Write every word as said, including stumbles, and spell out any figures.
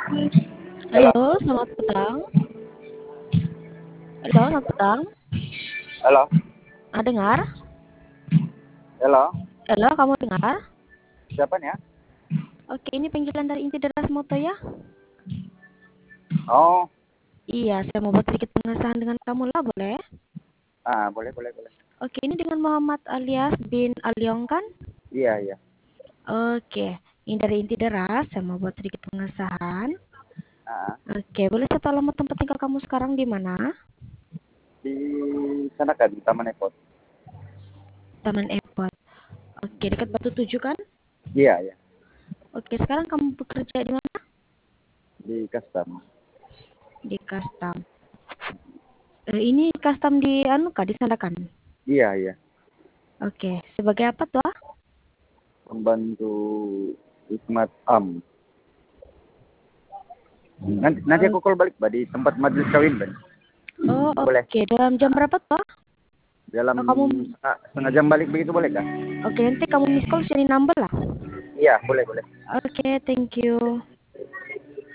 Halo, Halo, selamat petang. Halo, selamat petang. halo, Ah, dengar? halo. Halo, kamu dengar? Siapa nih ya? Oke, ini panggilan dari Inti Deras Moto ya? Oh, Iya, saya mau buat sedikit pengesahan dengan kamu lah, boleh? ah boleh, boleh, boleh. Oke, ini dengan Muhammad alias bin Aliong kan? Iya, iya. Oke, ini dari Inti Deras, saya mau buat sedikit pengesahan. Ah, Oke, boleh saya tahu alamat tempat tinggal kamu sekarang di mana? di sana kan, di Taman Epot. Taman Epot. Oke, dekat Batu Tujuh kan? Iya, iya. Oke, sekarang kamu bekerja di mana? Di custom. Di custom. Eh, ini custom di anu kah, di Sandakan? Iya, iya. Oke, sebagai apa tuh? Pembantu Hikmat Am. Nanti, nanti Oh, aku call balik, Mbak, di tempat majelis kawin, Mbak. oh, Boleh. oke. Dalam jam Ah, berapa tuh? dalam Oh, kamu, setengah, setengah jam balik begitu boleh kah? oke, nanti kamu miss call sini number lah. Iya, boleh, boleh. Oke, thank you.